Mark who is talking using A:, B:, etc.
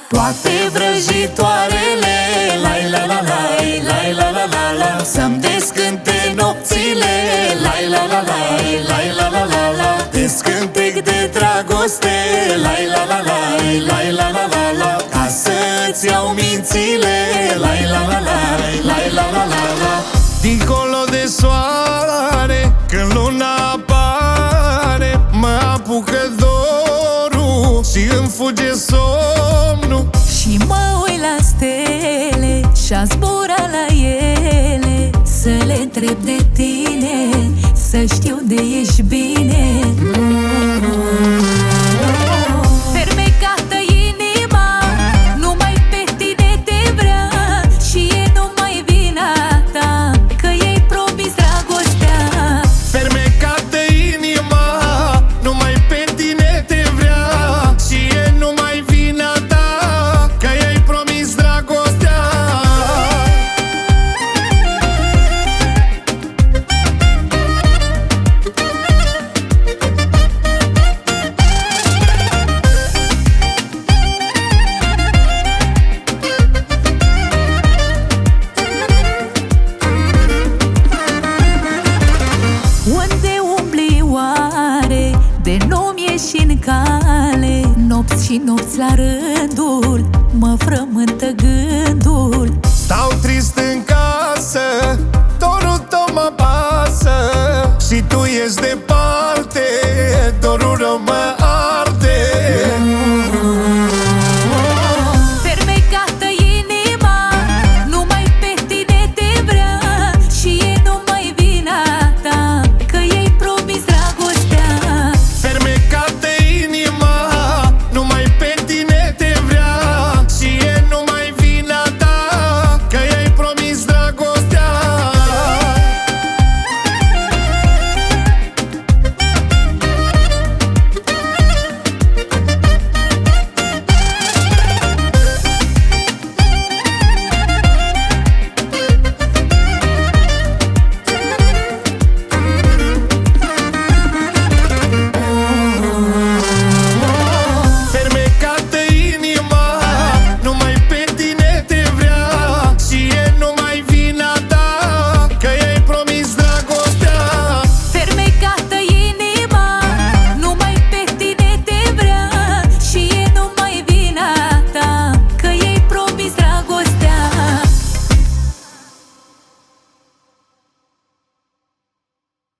A: Toate vrăjitoarele, lai la la lai, lai la la la la, să-mi descânte nopțile, lai la la lai, lai la la la la, descântec de dragoste, lai la la lai, lai la la la la, ca să-ți iau mințile, lai la la lai, lai la la la la.
B: Dincolo de soare, când luna apare, mă apucă dorul și îmi fuge somnul.
C: Și mă uit la stele și-a zbura la ele, să le întreb de tine, să știu de ești bine. Fermecată inima, numai pe tine te vrea, și e numai vina ta că i-ai promis dragostea.
B: Fermecată inima, numai pe tine te vrea, și e numai vina ta că i-ai promis dragostea.
C: Unde umbli oare, de nu-mi ieși în cale, nopți și nopți la rândul mă frământă gândul.
B: Stau trist în casă, dorul tău mă pasă, și tu ești departe, dorul rău mă